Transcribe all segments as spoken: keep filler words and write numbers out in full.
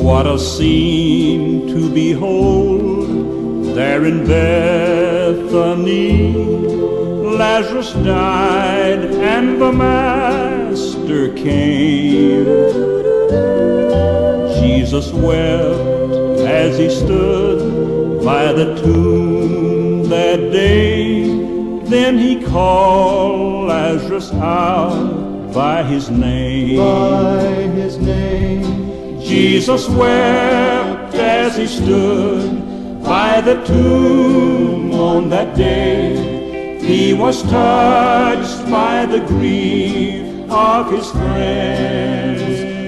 What a scene to behold there in Bethany. Lazarus died and the Master came. Jesus wept as he stood by the tomb that day. Then he called Lazarus out by his name. By his name. Jesus wept as he stood by the tomb on that day. He was touched by the grief of his friends.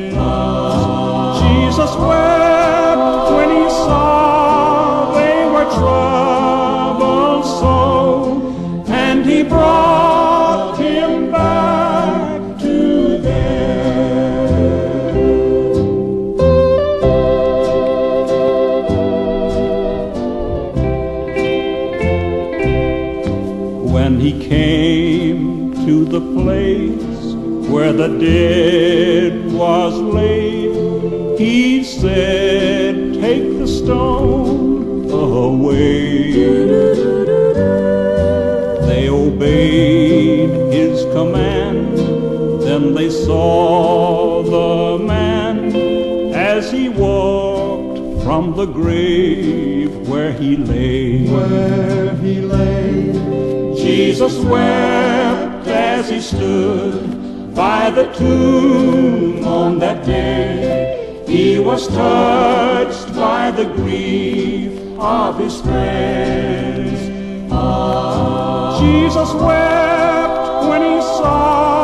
Jesus wept when he saw they were troubled so, and he brought him back to them. When he came to the place where the dead was laid, he said, "Take the stone away." They obeyed his command. Then they saw the man as he walked from the grave where he lay. Where he lay. Jesus wept as he stood by the tomb on that day. He was touched by the grief of his friends. Jesus wept when he saw